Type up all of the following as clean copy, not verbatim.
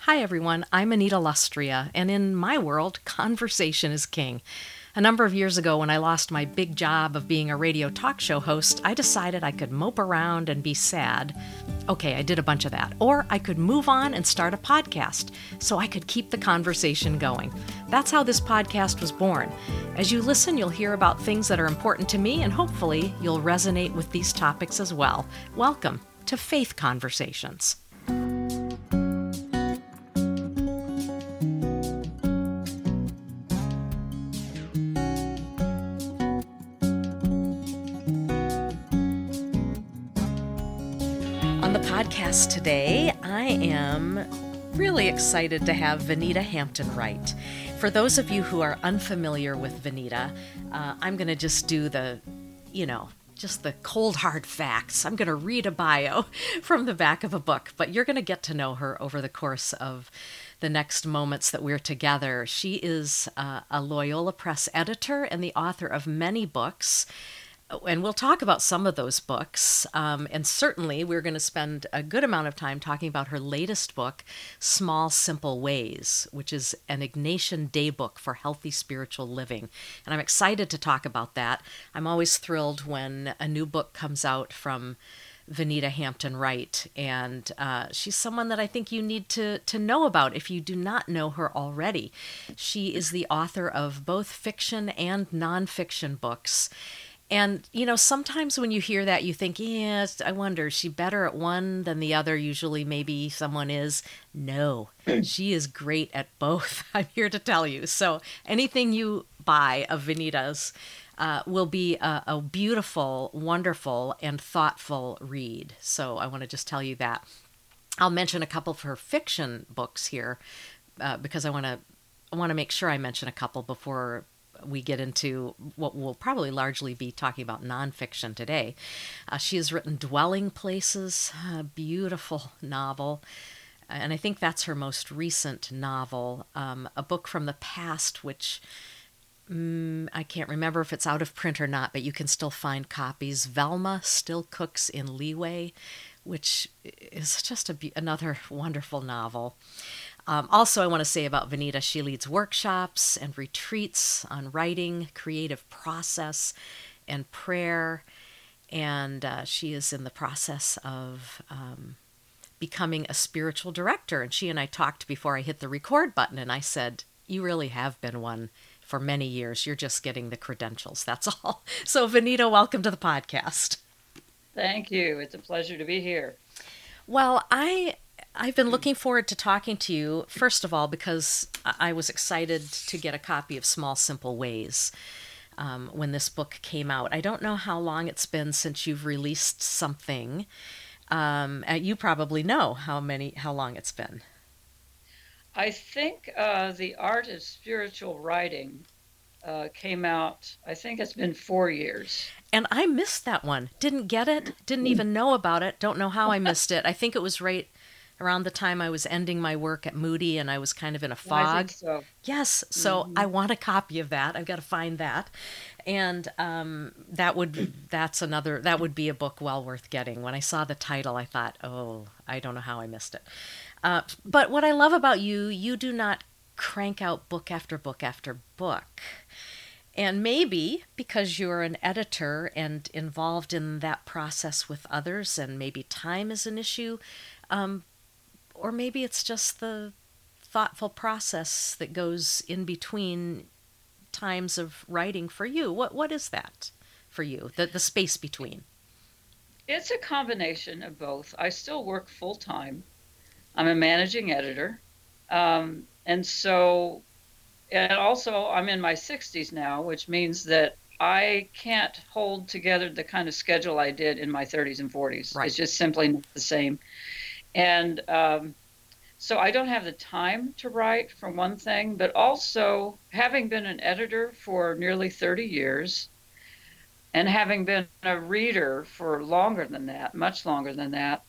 Hi, everyone. I'm Anita Lustria, and in my world, conversation is king. A number of years ago, when I lost my big job of being a radio talk show host, I decided I could mope around and be sad. Okay, I did a bunch of that. Or I could move on and start a podcast so I could keep the conversation going. That's how this podcast was born. As you listen, you'll hear about things that are important to me, and hopefully, you'll resonate with these topics as well. Welcome to Faith Conversations. On the podcast today, I am really excited to have Vanita Hampton Wright. For those of you who are unfamiliar with Vanita, I'm going to just do just the cold hard facts. I'm going to read a bio from the back of a book, but you're going to get to know her over the course of the next moments that we're together. She is a Loyola Press editor and the author of many books. And we'll talk about some of those books. And certainly we're going to spend a good amount of time talking about her latest book, Small Simple Ways, which is an Ignatian daybook for healthy spiritual living. And I'm excited to talk about that. I'm always thrilled when a new book comes out from Vanita Hampton Wright. And she's someone that I think you need to know about if you do not know her already. She is the author of both fiction and nonfiction books. And, sometimes when you hear that, you think, yes, I wonder, is she better at one than the other? Usually, maybe someone is. No, she is great at both. I'm here to tell you. So anything you buy of Vanita's will be a beautiful, wonderful, and thoughtful read. So I want to just tell you that. I'll mention a couple of her fiction books here because I want to make sure I mention a couple before we get into what we'll probably largely be talking about nonfiction today. She has written Dwelling Places, a beautiful novel, and I think that's her most recent novel, a book from the past, which I can't remember if it's out of print or not, but you can still find copies. Velma Still Cooks in Leeway, which is just another wonderful novel. Also, I want to say about Vanita, she leads workshops and retreats on writing, creative process, and prayer. And she is in the process of becoming a spiritual director. And she and I talked before I hit the record button, and I said, you really have been one for many years. You're just getting the credentials. That's all. So, Vanita, welcome to the podcast. Thank you. It's a pleasure to be here. Well, I've been looking forward to talking to you, first of all, because I was excited to get a copy of Small Simple Ways when this book came out. I don't know how long it's been since you've released something. You probably know how long it's been. I think The Art of Spiritual Writing came out, I think it's been 4 years. And I missed that one. Didn't get it. Didn't even know about it. Don't know how I missed it. I think it was right around the time I was ending my work at Moody and I was kind of in a fog. I think so. Yes, so I want a copy of that. I've got to find that. And that would be a book well worth getting. When I saw the title, I thought, oh, I don't know how I missed it. But what I love about you do not crank out book after book after book. And maybe because you're an editor and involved in that process with others, and maybe time is an issue, or maybe it's just the thoughtful process that goes in between times of writing for you. What is that for you, the space between? It's a combination of both. I still work full time. I'm a managing editor. And also I'm in my 60s now, which means that I can't hold together the kind of schedule I did in my 30s and 40s. Right. It's just simply not the same. And so I don't have the time to write, for one thing, but also having been an editor for nearly 30 years and having been a reader for longer than that, much longer than that,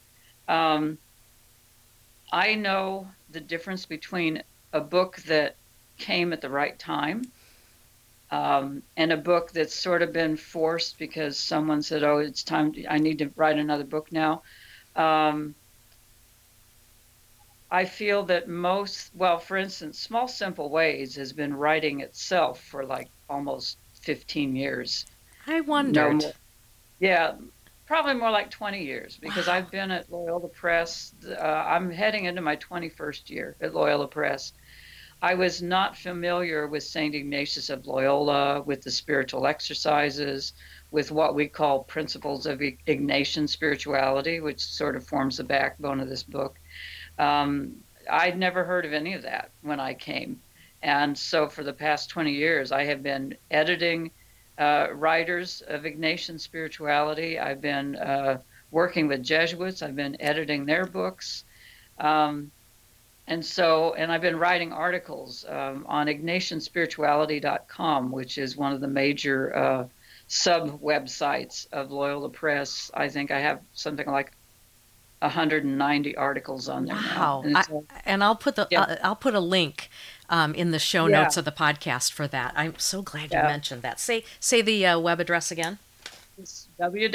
I know the difference between a book that came at the right time and a book that's sort of been forced because someone said, oh, it's time, I need to write another book now. I feel that well, for instance, Small Simple Ways has been writing itself for like almost 15 years. I No wondered. more. Yeah, probably more like 20 years because Wow. I've been at Loyola Press. I'm heading into my 21st year at Loyola Press. I was not familiar with St. Ignatius of Loyola, with the spiritual exercises, with what we call principles of Ignatian spirituality, which sort of forms the backbone of this book. I'd never heard of any of that when I came. And so for the past 20 years, I have been editing writers of Ignatian spirituality. I've been working with Jesuits. I've been editing their books. Um, and I've been writing articles on IgnatianSpirituality.com, which is one of the major sub websites of Loyola Press. I think I have something like 190 articles on there now, Wow. and it's And I'll put yeah, I'll put a link in the show yeah, notes of the podcast for that. I'm so glad you yeah. mentioned that. Say the web address again. It's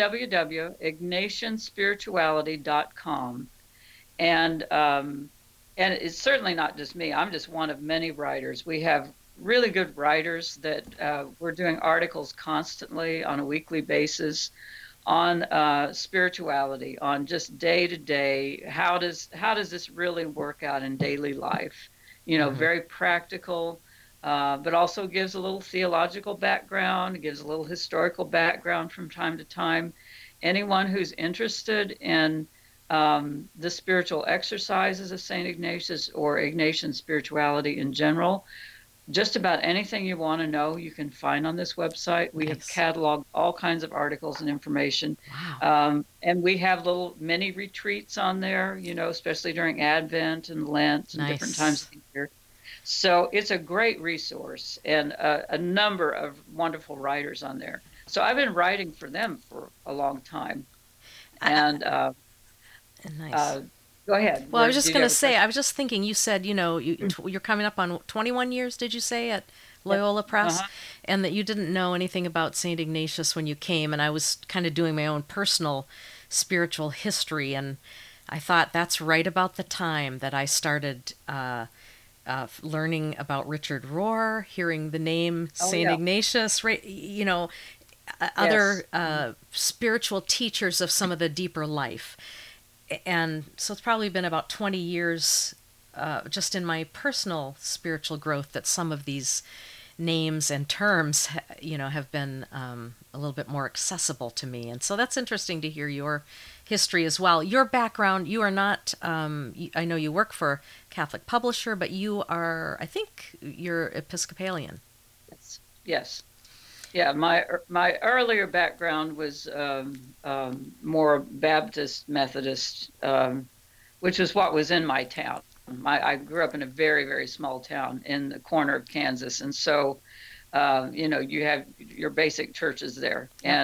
www.ignatianspirituality.com, and and it's certainly not just me. I'm just one of many writers. We have really good writers that we're doing articles constantly on a weekly basis on spirituality, on just day to day. How does this really work out in daily life? Hmm. Very practical, but also gives a little theological background, gives a little historical background from time to time. Anyone who's interested in the spiritual exercises of St. Ignatius or Ignatian spirituality in general, just about anything you want to know, you can find on this website. We have Nice. cataloged all kinds of articles and information. Wow. And we have little mini retreats on there, especially during Advent and Lent and different times Nice. of the year. So it's a great resource and a number of wonderful writers on there. So I've been writing for them for a long time. I, And nice. uh, go ahead. Well, I was just Did you going to have a say, question? I was just thinking, you said, you're coming up on 21 years, did you say, at Yep. Loyola Press? Uh-huh. And that you didn't know anything about St. Ignatius when you came. And I was kind of doing my own personal spiritual history. And I thought that's right about the time that I started learning about Richard Rohr, hearing the name Oh, St. yeah. Ignatius, right? Other Yes. Mhm. spiritual teachers of some of the deeper life. And so it's probably been about 20 years just in my personal spiritual growth that some of these names and terms, have been a little bit more accessible to me. And so that's interesting to hear your history as well. Your background, you are not, I know you work for a Catholic publisher, but you are, I think you're Episcopalian. Yes. Yes. Yeah, my earlier background was more Baptist Methodist, which is what was in my town. I grew up in a very, very small town in the corner of Kansas, and so you have your basic churches there, Yep.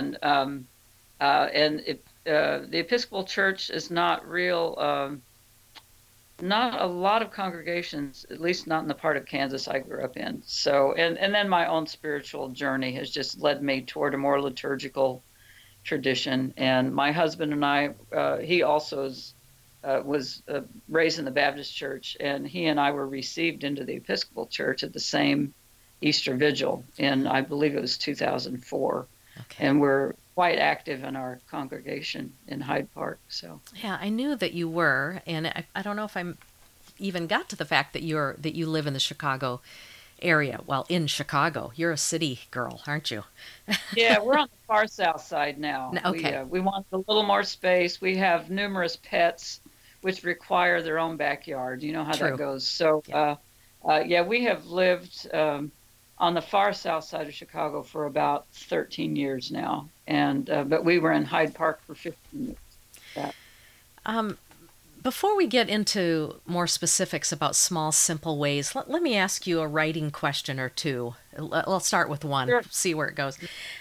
the Episcopal Church is not real. Not a lot of congregations, at least not in the part of Kansas I grew up in. So, and then my own spiritual journey has just led me toward a more liturgical tradition. And my husband and I, he also was raised in the Baptist church, and he and I were received into the Episcopal Church at the same Easter Vigil in, I believe it was 2004. Okay. And we're quite active in our congregation in Hyde Park. So, Yeah, I knew that you were, and I don't know if I even got to the fact that you live in the Chicago area. Well, in Chicago, you're a city girl, aren't you? yeah, we're on the far south side now. We Okay, uh, we want a little more space. We have numerous pets, which require their own backyard. You know how that true. goes. So, Yeah. yeah, we have lived on the far south side of Chicago for about 13 years now, and but we were in Hyde Park for 15 years. Yeah. Um, Before we get into more specifics about small, simple ways, let me ask you a writing question or two. I'll start with one, Sure. see where it goes.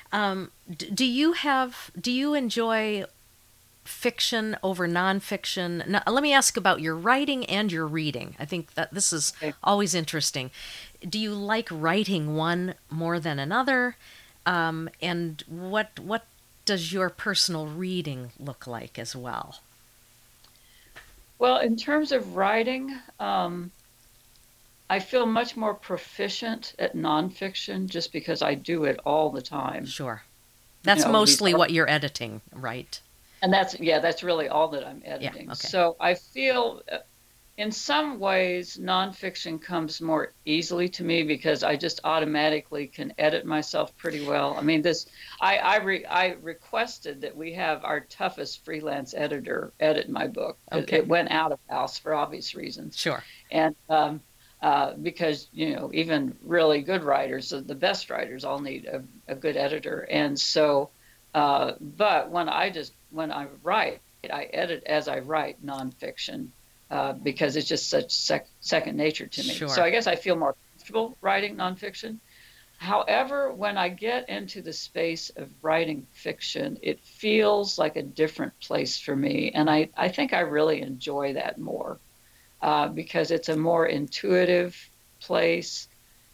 Do you enjoy fiction over nonfiction? Now, let me ask about your writing and your reading. I think that this is Okay. always interesting. Do you like writing one more than another? And what does your personal reading look like as well? Well, in terms of writing, I feel much more proficient at nonfiction just because I do it all the time. Sure. You That's know, these mostly what you're editing, right? and that's yeah, that's really all that I'm Yeah, editing. okay. So I feel in some ways nonfiction comes more easily to me because I just automatically can edit myself pretty well. I mean, I requested that we have our toughest freelance editor edit my book because Okay. it went out of house for obvious reasons. Sure. And because even really good writers, the best writers, all need a good editor. And so, but when I write, I edit as I write nonfiction because it's just such second nature to me. So Sure. I guess I feel more comfortable writing nonfiction. However, when I get into the space of writing fiction, it feels like a different place for me. And I think I really enjoy that more because it's a more intuitive place.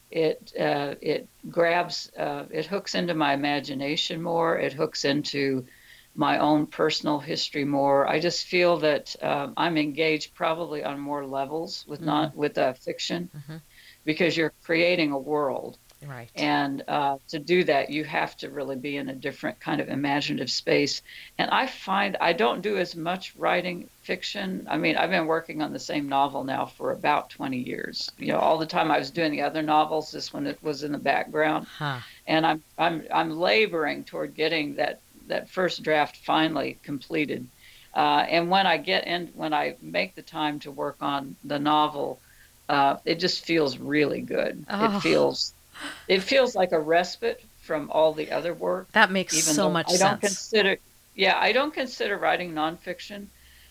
It grabs, it hooks into my imagination more. It hooks into my own personal history more. I just feel that I'm engaged probably on more levels with Mm, not with fiction hmm. because you're creating a world. Right. And to do that, you have to really be in a different kind of imaginative space. And I find I don't do as much writing fiction. I mean, I've been working on the same novel now for about 20 years. All the time I was doing the other novels, this one it was in the background. Huh. And I'm laboring toward getting that first draft finally completed. And when I make the time to work on the novel, it just feels really good. Oh, It feels like a respite from all the other work, that makes even so though much I don't sense. consider, yeah, I don't consider writing nonfiction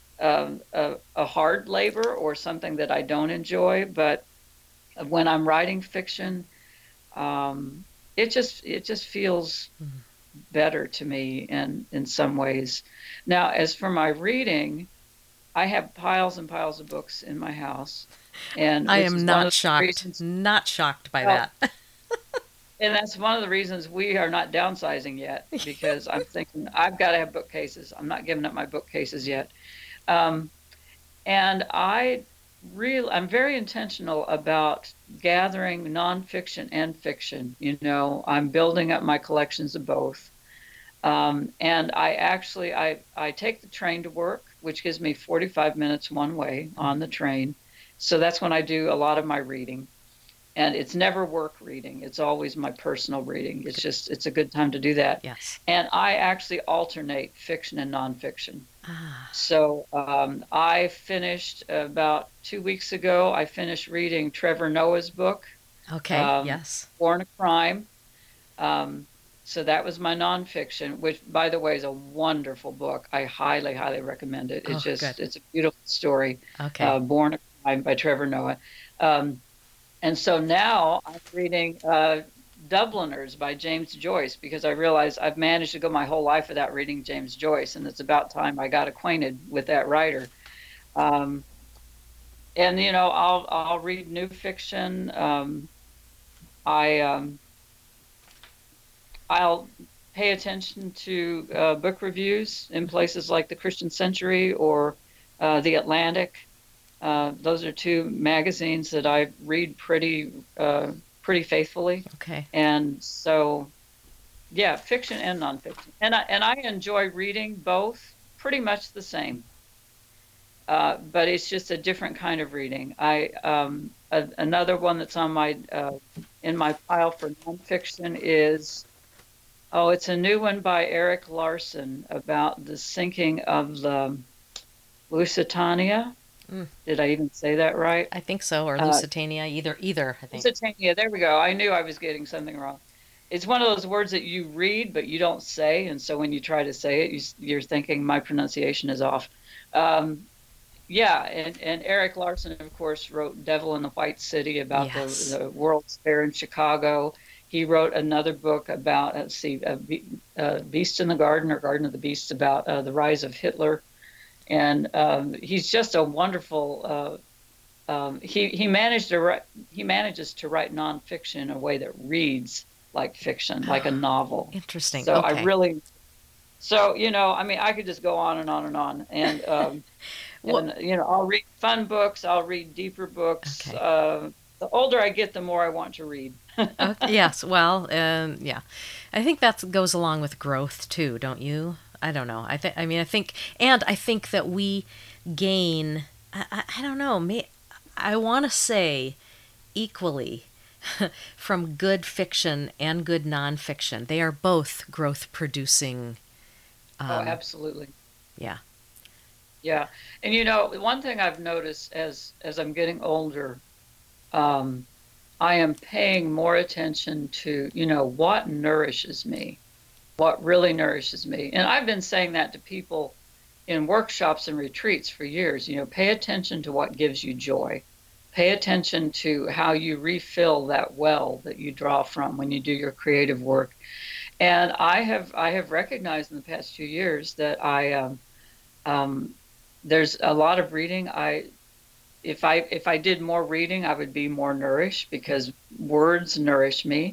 a hard labor or something that I don't enjoy. But when I'm writing fiction, um, it just feels Mm. better to me in some ways. Now, as for my reading, I have piles and piles of books in my house, and I which am is one not of the shocked. reasons. Not shocked by Well, that. and that's one of the reasons we are not downsizing yet because I'm thinking I've got to have bookcases. I'm not giving up my bookcases yet. Um, and I'm very intentional about gathering nonfiction and fiction. I'm building up my collections of both. And I take the train to work, which gives me 45 minutes one way Mm. on the train. So that's when I do a lot of my reading. And it's never work reading. It's always my personal reading. It's a good time to do that. Yes. And I actually alternate fiction and nonfiction. Ah, So I finished about 2 weeks ago, I finished reading Trevor Noah's book, okay. um, Yes. Born a Crime. Um, so that was my nonfiction, which, by the way, is a wonderful book. I highly, highly recommend it. Oh, good. It's a beautiful story, Okay. Born a Crime by Trevor Noah. Um, and so now I'm reading Dubliners by James Joyce because I realize I've managed to go my whole life without reading James Joyce, and it's about time I got acquainted with that writer. Um, and I'll read new fiction. I I'll pay attention to book reviews in places like the Christian Century or the Atlantic. Those are two magazines that I read pretty faithfully, Okay. and so yeah, fiction and nonfiction, and I enjoy reading both pretty much the same, but it's just a different kind of reading. Another one that's on my in my pile for nonfiction is it's a new one by Eric Larson about the sinking of the Lusitania. Mm, Did I even say that right? I think so. Or Uh, Lusitania. Either. I think. Lusitania. There we go. I knew I was getting something wrong. It's one of those words that you read but you don't say, and so when you try to say it, you're thinking my pronunciation is off. Um, yeah, and Eric Larson, of course, wrote "Devil in the White City" about Yes. the World's Fair in Chicago. He wrote another book about Beast in the Garden or Garden of the Beasts about the rise of Hitler, and he's just a wonderful. He manages to write nonfiction in a way that reads like fiction, like a novel. Interesting. So I Okay. really, so I mean, I could just go on and on and on, and Well, And, I'll read fun books, I'll read deeper books. okay. The older I get, the more I want to read. Okay. Yes. Well, yeah, I think that goes along with growth too, don't you? I don't know. I mean, I think that we gain. I don't know. I want to say equally from good fiction and good nonfiction. They are both growth producing. Oh, Um, absolutely. yeah. Yeah. And one thing I've noticed as I'm getting older, um, I am paying more attention to, what nourishes me, what really nourishes me. And I've been saying that to people in workshops and retreats for years. Pay attention to what gives you joy. Pay attention to how you refill that well that you draw from when you do your creative work. And I have recognized in the past few years that um, there's a lot of reading. If I did more reading, I would be more nourished because words nourish me.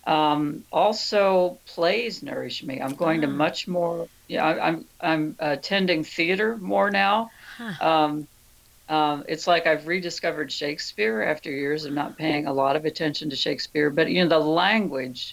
Also, plays nourish me. I'm going to Ah. much more. Yeah, I'm attending theater more now. Huh. Um, it's like I've rediscovered Shakespeare after years of not paying a lot of attention to Shakespeare. But the language,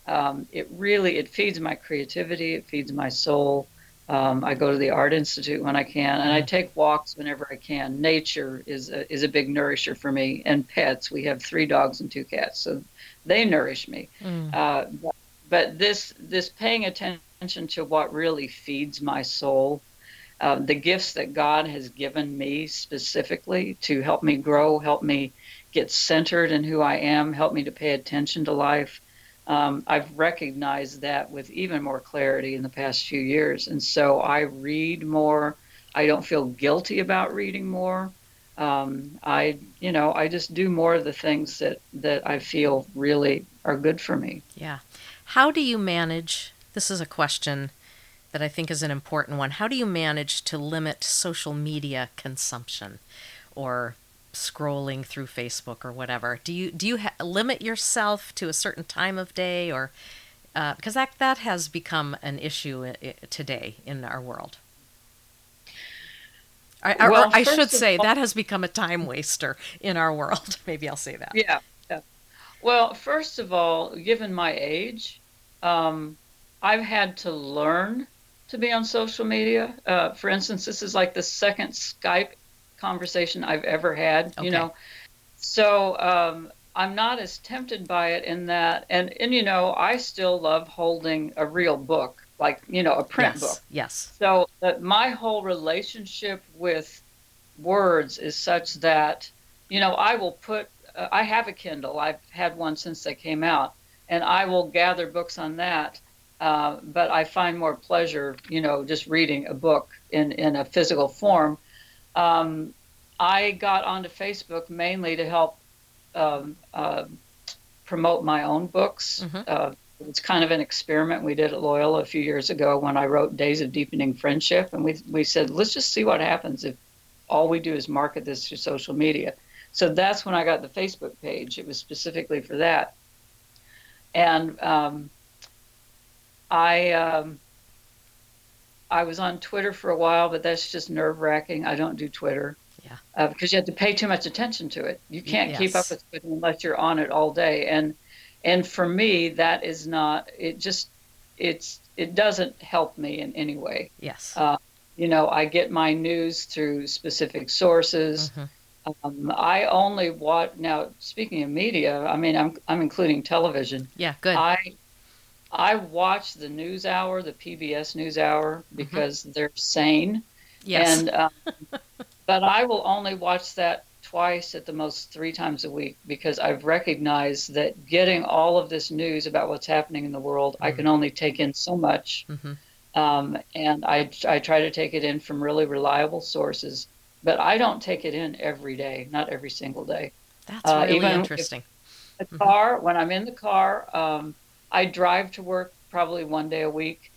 it feeds my creativity. It feeds my soul. I go to the Art Institute when I can, and I Mm. take walks whenever I can. Nature is a big nourisher for me, and pets. We have 3 dogs and 2 cats, so they nourish me. Mm. But this paying attention to what really feeds my soul, the gifts that God has given me specifically to help me grow, help me get centered in who I am, help me to pay attention to life. I've recognized that with even more clarity in the past few years. And so I read more. I don't feel guilty about reading more. I just do more of the things that I feel really are good for me. Yeah. How do you manage? This is a question that I think is an important one. How do you manage to limit social media consumption or scrolling through Facebook or whatever? Do you limit yourself to a certain time of day, or because that has become an issue today in our world? Or Well, I should first of say all, that has become a time waster in our world. Maybe I'll say that. yeah. Yeah. Well, first of all, given my age, um, I've had to learn to be on social media. For instance, this is like the second Skype conversation I've ever had, Okay. So I'm not as tempted by it in that, and I still love holding a real book, like a print book. Yes. Yes. So that my whole relationship with words is such that, I will put, I have a Kindle. I've had one since they came out, and I will gather books on that. But I find more pleasure, just reading a book in a physical form. Um, I got onto Facebook mainly to help um, uh, promote my own books. Hmm. It's kind of an experiment we did at Loyola a few years ago when I wrote Days of Deepening Friendship, and we said, let's just see what happens if all we do is market this through social media. So that's when I got the Facebook page. It was specifically for that, and I I was on Twitter for a while, but that's just nerve wracking. I don't do Twitter Yeah. because you have to pay too much attention to it. You can't keep up Yes. with it unless you're on it all day. And for me, that is not. It doesn't help me in any way. Yes. Uh, I get my news through specific sources. Hmm. I only watch now. Speaking of media, I mean, I'm including television. Yeah. Good. I I watch the news hour, the PBS news hour, Hmm. because they're sane. Yes. And but I will only watch that twice at the most 3 times a week because I've recognized that getting all of this news about what's happening in the world, I can only take in so much. Mm-hmm. And I try to take it in from really reliable sources, but I don't take it in every day, not every single day. That's really Even if interesting. the Hmm. car, when I'm in the car, I drive to work probably one day a week.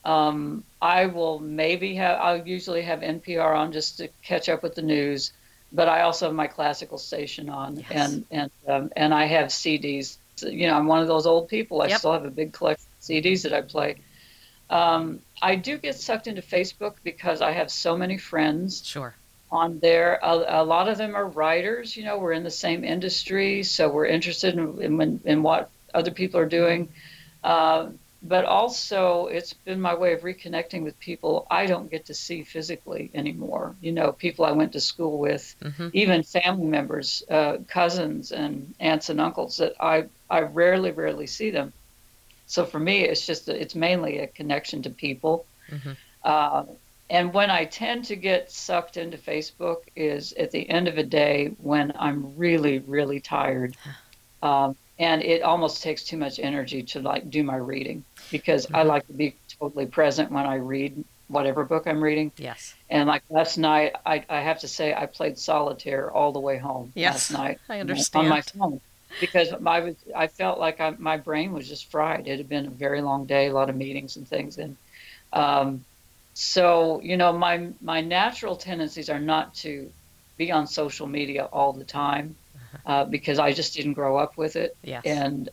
I'll usually have NPR on just to catch up with the news, but I also have my classical station on, Yes. and I have CDs. I'm one of those old people. I Yep. still have a big collection of CDs that I play. I do get sucked into Facebook because I have so many friends Sure. on there. A lot of them are writers. We're in the same industry, so we're interested in what other people are doing. Uh, but also, it's been my way of reconnecting with people I don't get to see physically anymore. People I went to school with, Mm-hmm. even family members, cousins, and aunts and uncles that I rarely, rarely see them. So for me, it's mainly a connection to people. Mm-hmm. Uh, and when I tend to get sucked into Facebook is at the end of a day when I'm really, really tired. And it almost takes too much energy to like do my reading because I Mm-hmm. like to be totally present when I read whatever book I'm reading. Yes. And like last night, I have to say I played solitaire all the way home last Yes, night I on my understand. phone because I felt like my brain was just fried. It had been a very long day, a lot of meetings and things, and um, so my natural tendencies are not to be on social media all the time because I just didn't grow up with it, Yes. and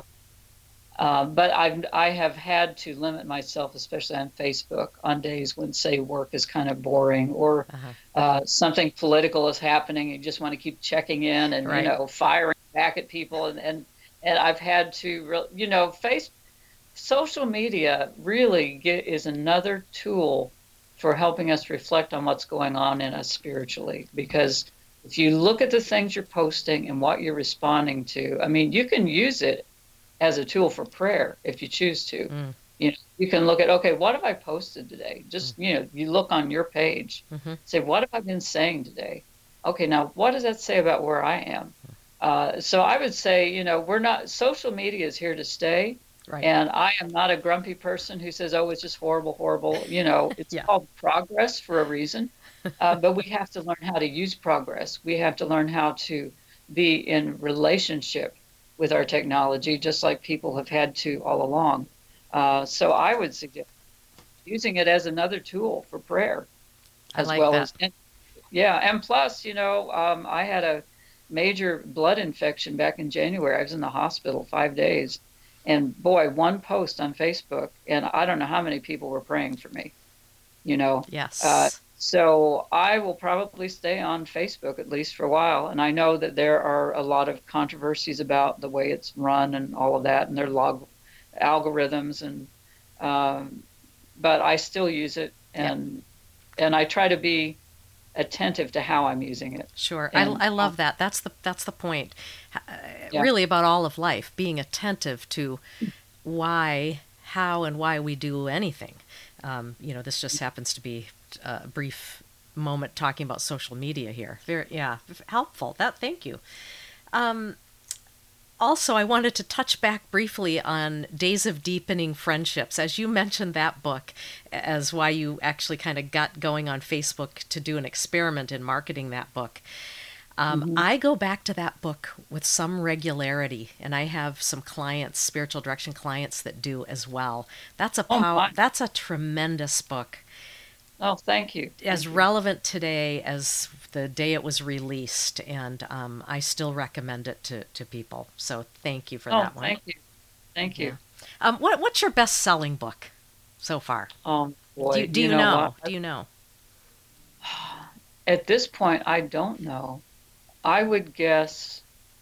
but I have had to limit myself, especially on Facebook, on days when, say, work is kind of boring or Uh-huh. something political is happening. You just want to keep checking in and Right. firing back at people, and I've had to, face social media really is another tool for helping us reflect on what's going on in us spiritually. Because if you look at the things you're posting and what you're responding to, I mean, you can use it as a tool for prayer if you choose to. Mm. You can look at, okay, what have I posted today? Just, you look on your page, Mm-hmm. say, what have I been saying today? Okay, now what does that say about where I am? So I would say, social media is here to stay. Right. And I am not a grumpy person who says, oh, it's just horrible, horrible. It's Yeah. called progress for a reason. But we have to learn how to use progress. We have to learn how to be in relationship with our technology, just like people have had to all along. So I would suggest using it as another tool for prayer, I as like well that. as, yeah. And plus, I had a major blood infection back in January. I was in the hospital 5 days. And boy, one post on Facebook, and I don't know how many people were praying for me, you know. Yes. So I will probably stay on Facebook at least for a while. And I know that there are a lot of controversies about the way it's run and all of that, and their algorithms, and um, but I still use it, Yeah. and I try to be attentive to how I'm using it. Sure. And I love that. That's the point. yeah, Really about all of life, being attentive to why, how, and why we do anything. This just happens to be a brief moment talking about social media here. Very, yeah, helpful. Thank you. Also, I wanted to touch back briefly on Days of Deepening Friendships. As you mentioned that book as why you actually kind of got going on Facebook to do an experiment in marketing that book. hmm I go back to that book with some regularity, and I have some clients, spiritual direction clients, that do as well. oh my, That's a tremendous book, oh thank you, as thank you. relevant today as the day it was released, and I still recommend it to people. So thank you for Oh, that one. thank you, thank Yeah. you. What's your best-selling book so far? Boy, Do you you know what? know? Do you know? At this point, I don't know. I would guess,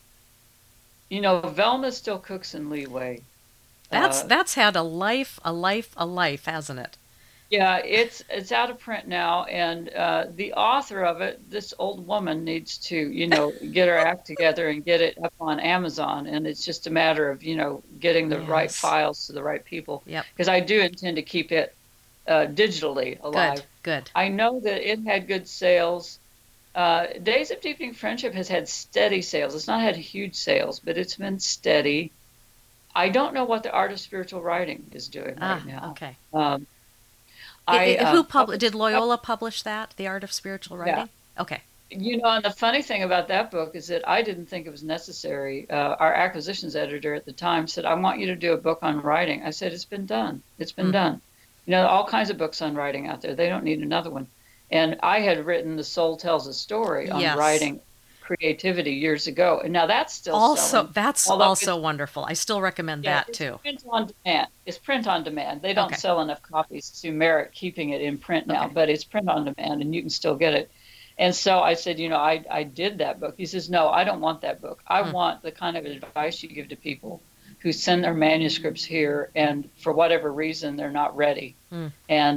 Velma Still Cooks in Leeway. Uh, That's had a life, hasn't it? yeah, it's out of print now, and the author of it, this old woman, needs to, get her act together and get it up on Amazon. And it's just a matter of, getting the right Yes. files to the right people, Yep. because I do intend to keep it digitally Good. alive. Good. I know that it had good sales. Days of Deepening Friendship has had steady sales. It's not had huge sales, but it's been steady. I don't know what the Art of Spiritual Writing is doing right Ah. now. Okay. Um, I Did published a couple, Loyola publish that? The Art of Spiritual yeah. Writing? Okay. And the funny thing about that book is that I didn't think it was necessary. Our acquisitions editor at the time said, I want you to do a book on writing. I said, it's been done. It's been Hmm. done. All kinds of books on writing out there. They don't need another one. And I had written The Soul Tells a Story on Yes. writing creativity years ago. And now that's still Also, selling, that's although also wonderful. I still recommend yeah, that it's too. print on demand. It's print on demand. They don't Okay. sell enough copies to merit keeping it in print now, Okay. but it's print on demand and you can still get it. And so I said, I did that book. He says, no, I don't want that book. I Hmm. want the kind of advice you give to people who send their manuscripts here and for whatever reason they're not ready. Hmm.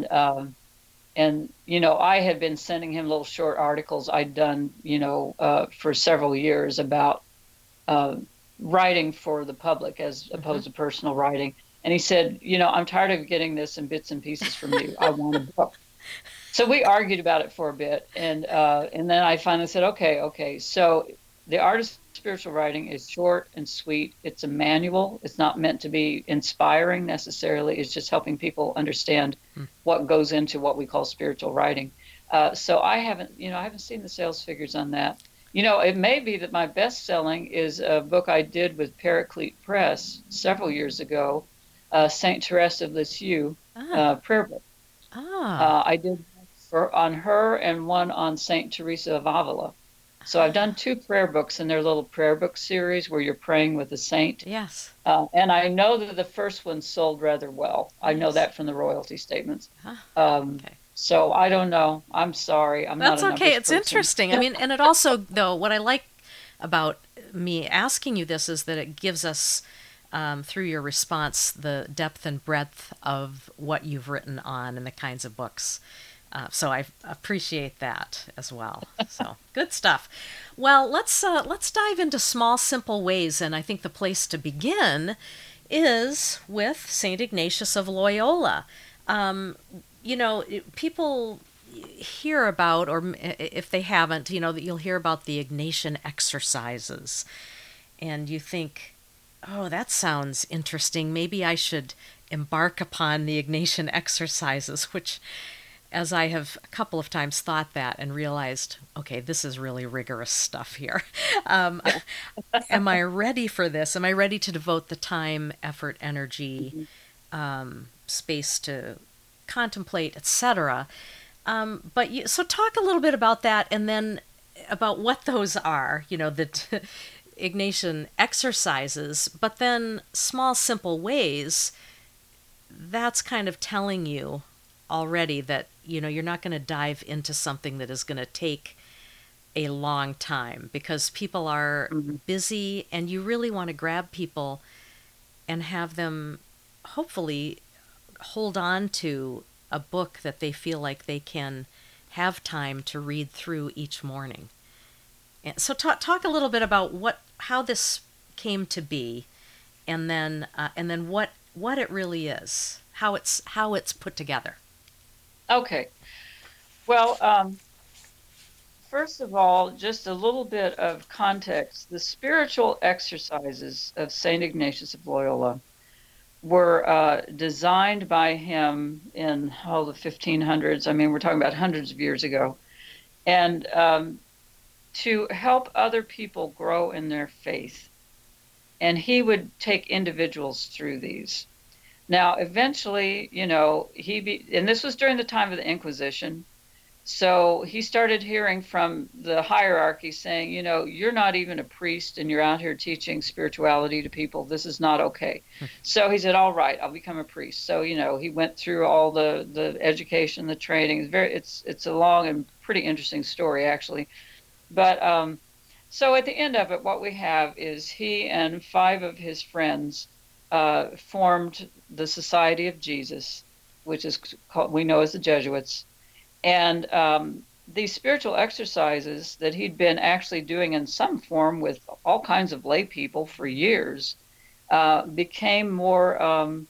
And I had been sending him little short articles I'd done, for several years about uh, writing for the public as Hmm. opposed to personal writing. And he said, I'm tired of getting this in bits and pieces from you. I want a book. So we argued about it for a bit, and then I finally said, okay. So the art of spiritual writing is short and sweet. It's a manual. It's not meant to be inspiring necessarily. It's just helping people understand what goes into what we call spiritual writing. So I haven't seen the sales figures on that. It may be that my best selling is a book I did with Paraclete Press several years ago, Saint Therese of Lisieux, Ah. prayer book. Ah. I did on her and one on Saint Teresa of Avila. So I've done Ah. two prayer books in their little prayer book series where you're praying with a saint. Yes. And I know that the first one sold rather well. I know Yes. that from the royalty statements. Ah. Okay. So I don't know. I'm sorry. I'm not That's a okay. numbers It's person. interesting. I mean, and it also, though, what I like about me asking you this is that it gives us, through your response, the depth and breadth of what you've written on and the kinds of books. So I appreciate that as well. So good stuff. Well, let's dive into small, simple ways, and I think the place to begin is with Saint Ignatius of Loyola. Um, People hear about, or if they haven't, that you'll hear about the Ignatian exercises, and you think, oh, that sounds interesting. Maybe I should embark upon the Ignatian exercises, which, as I have a couple of times thought that and realized, okay, this is really rigorous stuff here. Um, Yeah. am I ready for this? Am I ready to devote the time, effort, energy, Mhm. space to contemplate, etc.? So talk a little bit about that, and then about what those are. The Ignatian exercises, but then small, simple ways. That's kind of telling you already that you're not going to dive into something that is going to take a long time because people are Mhm. busy, and you really want to grab people and have them hopefully hold on to a book that they feel like they can have time to read through each morning. And so talk a little bit about how this came to be, and then what it really is, how it's put together. Okay. Well, first of all, just a little bit of context. The spiritual exercises of St. Ignatius of Loyola were designed by him in the 1500s. I mean, we're talking about hundreds of years ago, and to help other people grow in their faith. And he would take individuals through these. Now, eventually, and this was during the time of the Inquisition. So he started hearing from the hierarchy saying, you're not even a priest and you're out here teaching spirituality to people. This is not okay. So he said, all right, I'll become a priest. So, he went through all the education, the training. It's a long and pretty interesting story, actually. But so at the end of it, what we have is he and five of his friends formed the Society of Jesus, which is called, we know as the Jesuits. And these spiritual exercises that he'd been actually doing in some form with all kinds of lay people for years became more,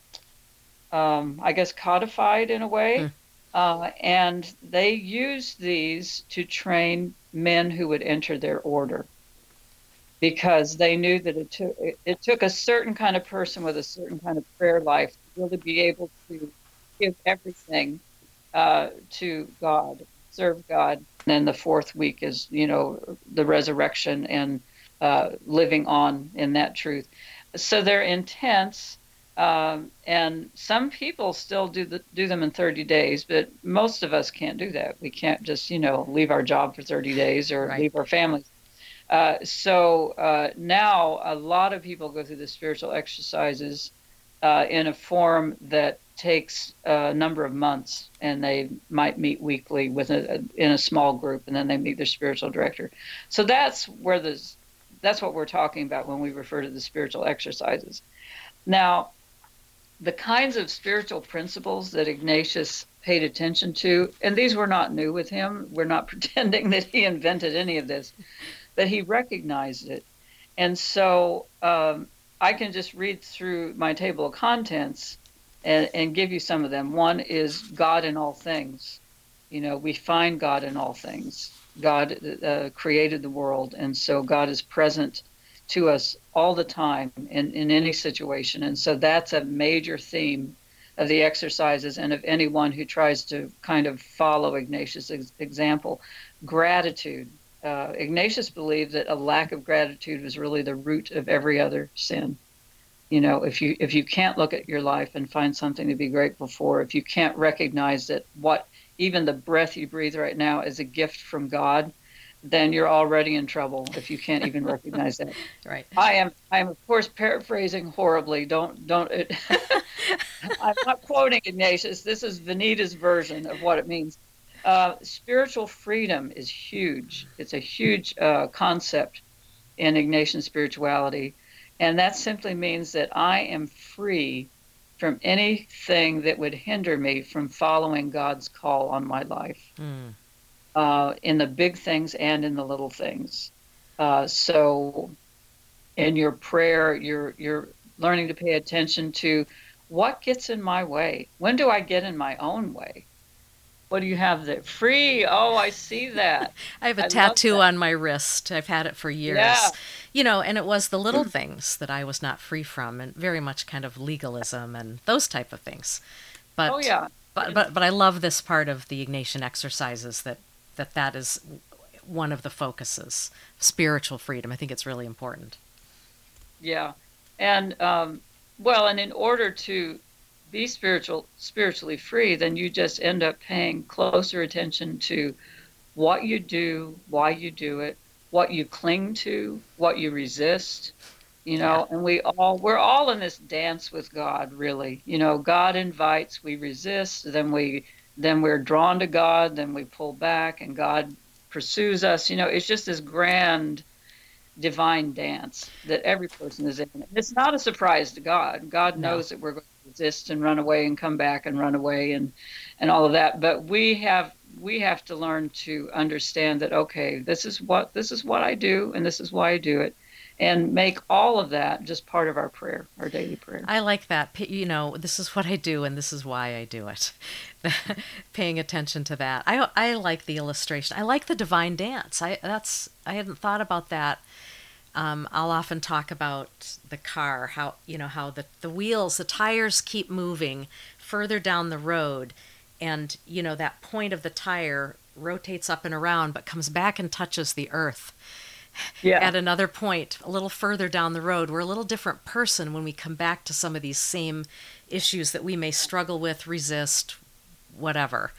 I guess, codified in a Hmm. way. And they used these to train men who would enter their order because they knew that it took a certain kind of person with a certain kind of prayer life to really be able to give everything to God, serve God. And then the fourth week is, the resurrection and living on in that truth. So they're intense. And some people still do them in 30 days, but most of us can't do that. We can't just, leave our job for 30 days or Right. leave our families. So now a lot of people go through the spiritual exercises in a form that takes a number of months, and they might meet weekly in a small group, and then they meet their spiritual director. So that's what we're talking about when we refer to the spiritual exercises. Now, the kinds of spiritual principles that Ignatius paid attention to, and these were not new with him. We're not pretending that he invented any of this, but he recognized it. And so I can just read through my table of contents and give you some of them. One is God in all things. We find God in all things. God created the world, and so God is present to us all the time in any situation. And so that's a major theme of the exercises and of anyone who tries to kind of follow Ignatius' example. Gratitude. Ignatius believed that a lack of gratitude was really the root of every other sin. If you can't look at your life and find something to be grateful for, if you can't recognize that even the breath you breathe right now is a gift from God, then you're already in trouble if you can't even recognize that. Right. I am of course paraphrasing horribly. Don't I'm not quoting Ignatius. This is Venita's version of what it means. Spiritual freedom is huge. It's a huge concept in Ignatian spirituality. And that simply means that I am free from anything that would hinder me from following God's call on my life, in the big things and in the little things. So in your prayer, you're learning to pay attention to what gets in my way. When do I get in my own way? What do you have there? Free. Oh, I see that. I have a tattoo on my wrist. I've had it for years. Yeah. And it was the little things that I was not free from, and very much kind of legalism and those type of things. But, oh, yeah. But I love this part of the Ignatian exercises that is one of the focuses, spiritual freedom. I think it's really important. Yeah. And, and in order to be spiritually free, then you just end up paying closer attention to what you do, why you do it, what you cling to, what you resist, and we're all in this dance with God, really. God invites, we resist, then we're drawn to God, then we pull back, and God pursues us. It's just this grand divine dance that every person is in. It's not a surprise to God. God knows that we're going to resist and run away and come back and run away and all of that. But we have to learn to understand that, okay, this is what I do, and this is why I do it, and make all of that just part of our prayer, our daily prayer. I like that. This is what I do, and this is why I do it. Paying attention to that. I like the illustration. I like the divine dance. I hadn't thought about that. I'll often talk about the car, how the wheels, the tires keep moving further down the road, and that point of the tire rotates up and around, but comes back and touches the earth. Yeah. At another point, a little further down the road, we're a little different person when we come back to some of these same issues that we may struggle with, resist, whatever.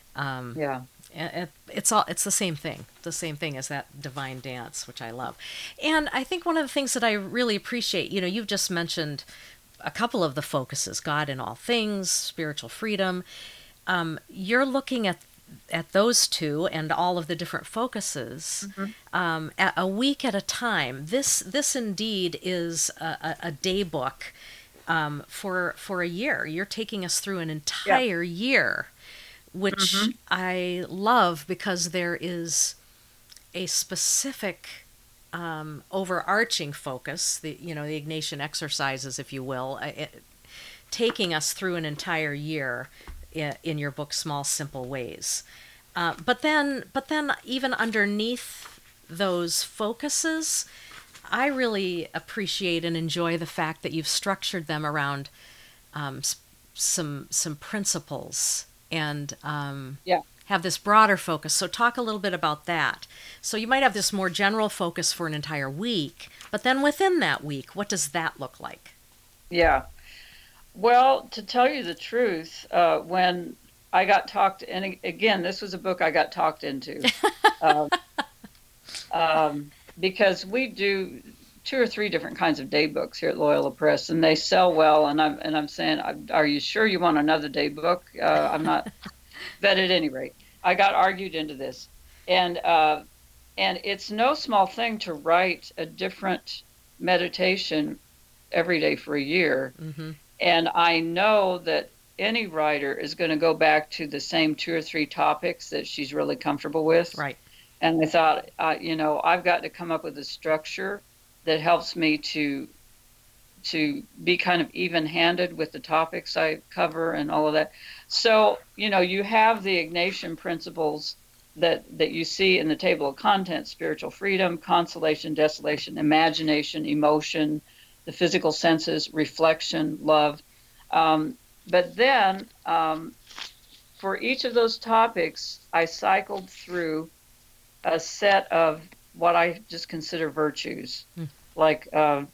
It's the same thing as that divine dance, which I love. And I think one of the things that I really appreciate, you've just mentioned a couple of the focuses: God in all things, spiritual freedom. You're looking at those two and all of the different focuses, at a week at a time. This indeed is a day book for a year. You're taking us through an entire year, which I love, because there is a specific overarching focus, the Ignatian exercises, if you will, taking us through an entire year in your book, Small Simple Ways. But then even underneath those focuses, I really appreciate and enjoy the fact that you've structured them around some principles and have this broader focus. So talk a little bit about that. So you might have this more general focus for an entire week, but then within that week, what does that look like? Yeah. Well, to tell you the truth, when I got talked, and again, this was a book I got talked into, because we do two or three different kinds of day books here at Loyola Press, and they sell well. And I'm saying, are you sure you want another day book? I'm not. But at any rate, I got argued into this, and it's no small thing to write a different meditation every day for a year. Mm-hmm. And I know that any writer is going to go back to the same two or three topics that she's really comfortable with. Right. And I thought, I've got to come up with a structure that helps me to be kind of even-handed with the topics I cover and all of that. So, you have the Ignatian principles that you see in the table of contents: spiritual freedom, consolation, desolation, imagination, emotion, the physical senses, reflection, love. But then for each of those topics, I cycled through a set of what I just consider virtues. Like,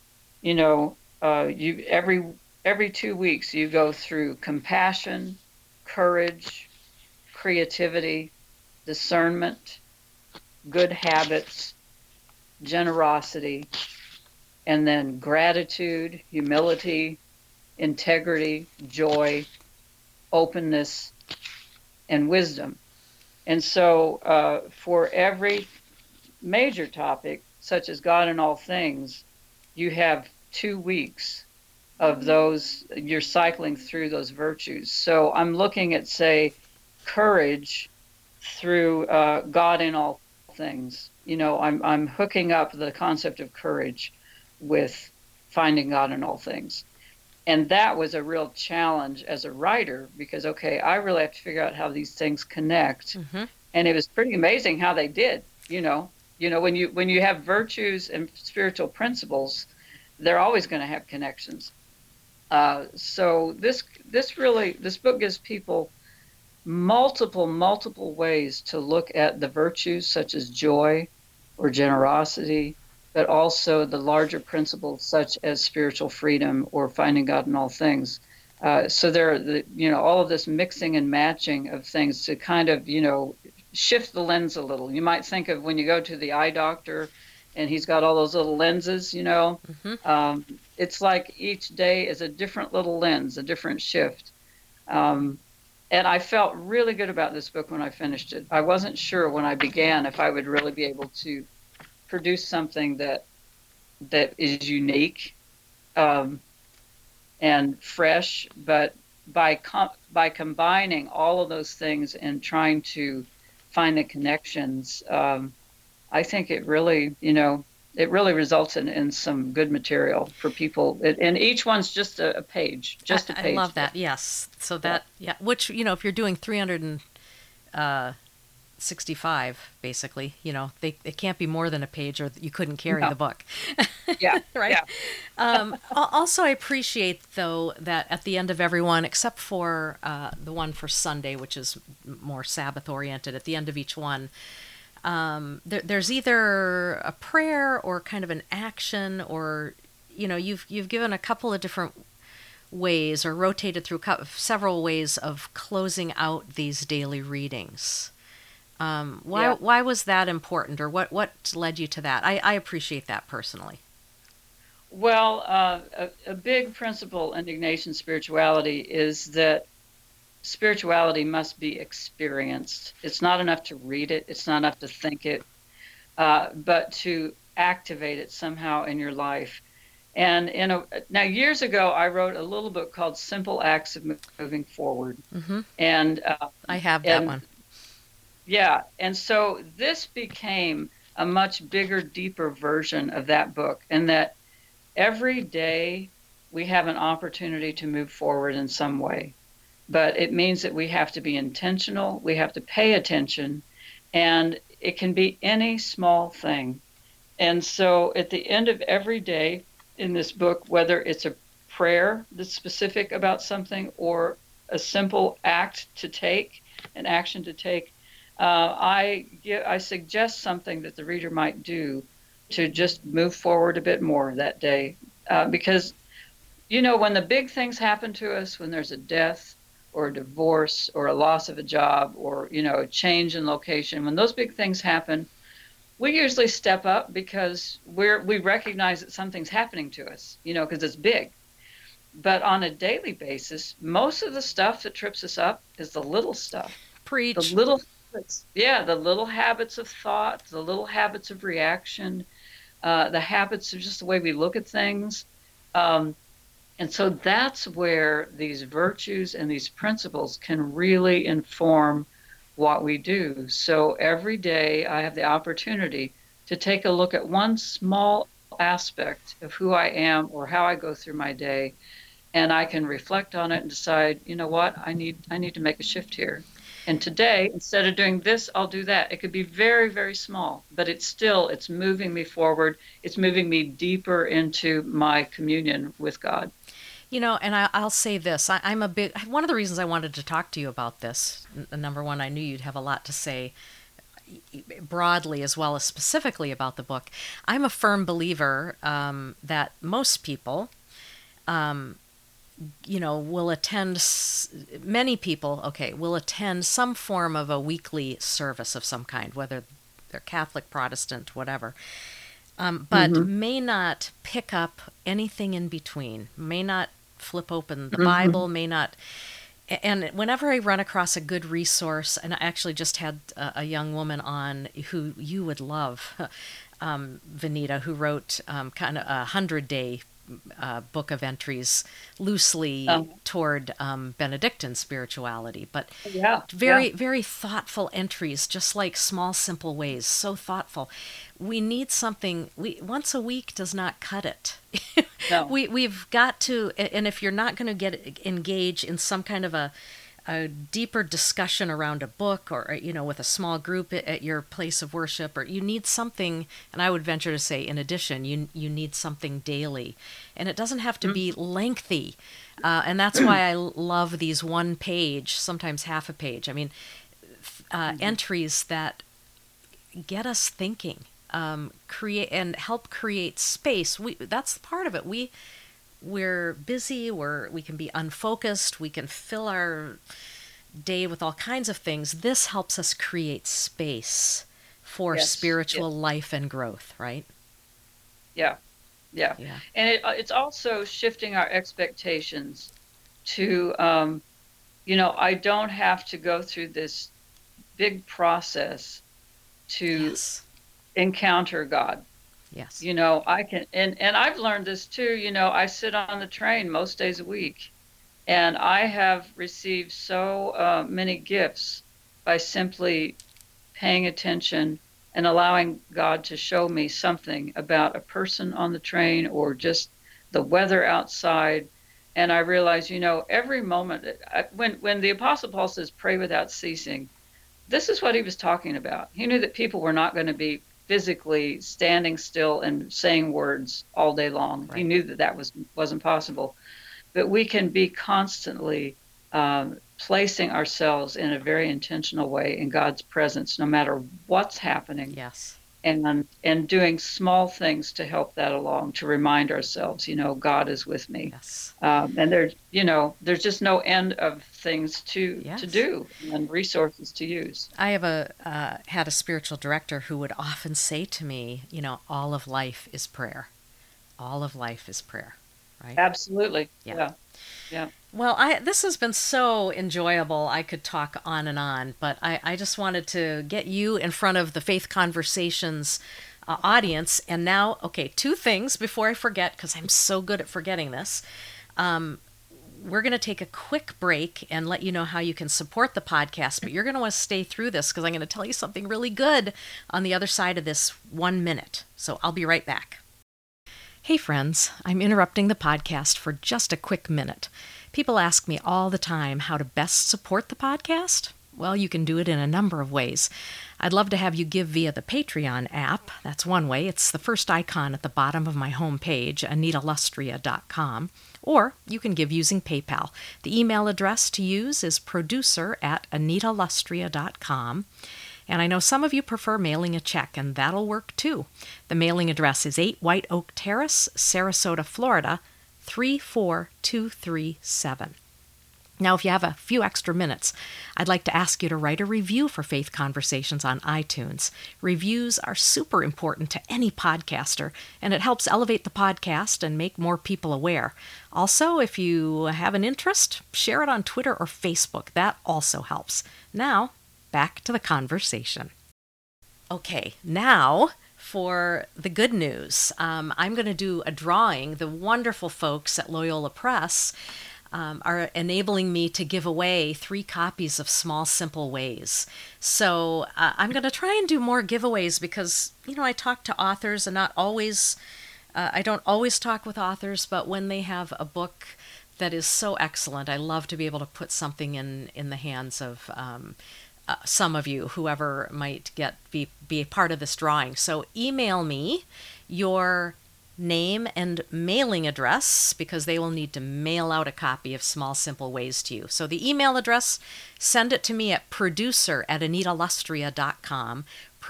you every 2 weeks you go through compassion, courage, creativity, discernment, good habits, generosity, and then gratitude, humility, integrity, joy, openness, and wisdom. And so for every major topic, such as God in all things, you have 2 weeks of those. You're cycling through those virtues. So I'm looking at, say, courage through God in all things. I'm hooking up the concept of courage with finding God in all things. And that was a real challenge as a writer, because, okay, I really have to figure out how these things connect. Mm-hmm. And it was pretty amazing how they did. When you have virtues and spiritual principles, they're always going to have connections. So this book gives people multiple ways to look at the virtues, such as joy or generosity, but also the larger principles such as spiritual freedom or finding God in all things. So there are all of this mixing and matching of things to kind of shift the lens a little. You might think of when you go to the eye doctor and he's got all those little lenses. Mm-hmm. It's like each day is a different little lens, a different shift. And I felt really good about this book when I finished it. I wasn't sure when I began if I would really be able to produce something that is unique and fresh, but by combining all of those things and trying to find the connections, I think it really results in some good material for people. And each one's just a page, just a page. I love that. Yes. So that, yeah, which, if you're doing 365, basically, it can't be more than a page or you couldn't carry the book. Yeah. Right. Yeah. Also, I appreciate, though, that at the end of every one, except for the one for Sunday, which is more Sabbath oriented, at the end of each one, there's either a prayer or kind of an action, or you've given a couple of different ways, or rotated through several ways of closing out these daily readings. Why was that important, or what led you to that? I appreciate that personally. Well, a big principle in Ignatian spirituality is that spirituality must be experienced. It's not enough to read it. It's not enough to think it, but to activate it somehow in your life. And now, years ago, I wrote a little book called Simple Acts of Moving Forward. Mm-hmm. And I have that one. Yeah. And so this became a much bigger, deeper version of that book, and that every day we have an opportunity to move forward in some way. But it means that we have to be intentional, we have to pay attention, and it can be any small thing. And so at the end of every day in this book, whether it's a prayer that's specific about something or a simple act to take, an action to take, I suggest something that the reader might do to just move forward a bit more that day. Because, when the big things happen to us, when there's a death or a divorce or a loss of a job or, a change in location, when those big things happen, We usually step up because we recognize that something's happening to us, because it's big. But on a daily basis, most of the stuff that trips us up is the little stuff. The Preach. little habits, yeah, the little habits of thought, the little habits of reaction, the habits of just the way we look at things. Um, and so that's where these virtues and these principles can really inform what we do. So every day I have the opportunity to take a look at one small aspect of who I am or how I go through my day, and I can reflect on it and decide, you know what, I need to make a shift here. And today, instead of doing this, I'll do that. It could be very, very small, but it's moving me forward. It's moving me deeper into my communion with God. And I'll say this. I'm a big, one of the reasons I wanted to talk to you about this, number one, I knew you'd have a lot to say broadly as well as specifically about the book. I'm a firm believer that most people, will attend, many people, will attend some form of a weekly service of some kind, whether they're Catholic, Protestant, whatever. But may not pick up anything in between, may not flip open the Bible, may not. And whenever I run across a good resource, and I actually just had a young woman on who you would love, Vanita, who wrote kind of a 100-day book of entries loosely toward Benedictine spirituality, but very thoughtful entries, just like small, simple ways, so thoughtful. We need something. Once a week does not cut it. No. We've got to, and if you're not going to engage in some kind of a deeper discussion around a book, or with a small group at your place of worship, or you need something, and I would venture to say in addition, you need something daily, and it doesn't have to be lengthy, and that's why I love these one page, sometimes half a page, entries that get us thinking, create and help create space. That's part of it. We're busy, we can be unfocused, we can fill our day with all kinds of things. This helps us create space for spiritual life and growth, right? Yeah. And it's also shifting our expectations to, I don't have to go through this big process to encounter God. Yes. I can, and I've learned this too, I sit on the train most days a week, and I have received so many gifts by simply paying attention and allowing God to show me something about a person on the train or just the weather outside. And I realize, every moment, when the Apostle Paul says, pray without ceasing, this is what he was talking about. He knew that people were not going to be physically standing still and saying words all day long. Right. He knew that wasn't possible. But we can be constantly placing ourselves in a very intentional way in God's presence, no matter what's happening. Yes. And doing small things to help that along, to remind ourselves, God is with me. Yes. And there's just no end of things to do and resources to use. I have had a spiritual director who would often say to me, all of life is prayer. All of life is prayer, right? Absolutely. Yeah. Well, this has been so enjoyable. I could talk on and on, but I just wanted to get you in front of the Faith Conversations audience. And now, two things before I forget, because I'm so good at forgetting this. We're going to take a quick break and let you know how you can support the podcast, but you're going to want to stay through this because I'm going to tell you something really good on the other side of this 1 minute. So I'll be right back. Hey friends, I'm interrupting the podcast for just a quick minute. People ask me all the time how to best support the podcast. Well, you can do it in a number of ways. I'd love to have you give via the Patreon app. That's one way. It's the first icon at the bottom of my homepage, AnitaLustrea.com. Or you can give using PayPal. The email address to use is producer@AnitaLustrea.com. And I know some of you prefer mailing a check, and that'll work too. The mailing address is 8 White Oak Terrace, Sarasota, Florida, 34237. Now, if you have a few extra minutes, I'd like to ask you to write a review for Faith Conversations on iTunes. Reviews are super important to any podcaster, and it helps elevate the podcast and make more people aware. Also, if you have an interest, share it on Twitter or Facebook. That also helps. Now, back to the conversation. Okay, now for the good news. I'm going to do a drawing. The wonderful folks at Loyola Press are enabling me to give away 3 copies of Small Simple Ways. So I'm going to try and do more giveaways because, I talk to authors and not always, I don't always talk with authors, but when they have a book that is so excellent, I love to be able to put something in the hands of some of you, whoever might be a part of this drawing. So email me your name and mailing address because they will need to mail out a copy of Small Simple Ways to you. So the email address, send it to me at producer@AnitaLustrea.com.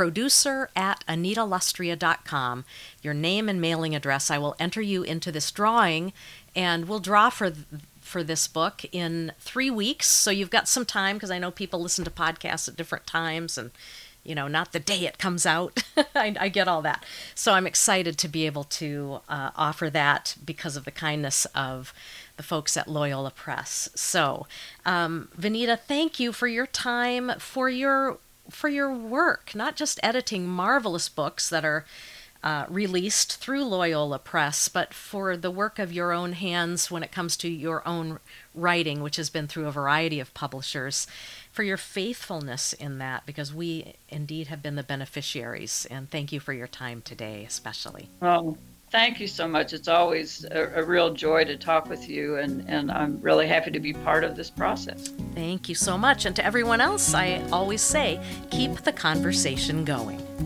Producer@AnitaLustrea.com. Your name and mailing address. I will enter you into this drawing, and we'll draw for this book in 3 weeks. So you've got some time because I know people listen to podcasts at different times and not the day it comes out. I get all that. So I'm excited to be able to offer that because of the kindness of the folks at Loyola Press. So, Venita, thank you for your time, for your work, not just editing marvelous books that are released through Loyola Press, but for the work of your own hands when it comes to your own writing, which has been through a variety of publishers, for your faithfulness in that, because we indeed have been the beneficiaries. And thank you for your time today, especially. Well, thank you so much. It's always a real joy to talk with you, and I'm really happy to be part of this process. Thank you so much. And to everyone else, I always say, keep the conversation going.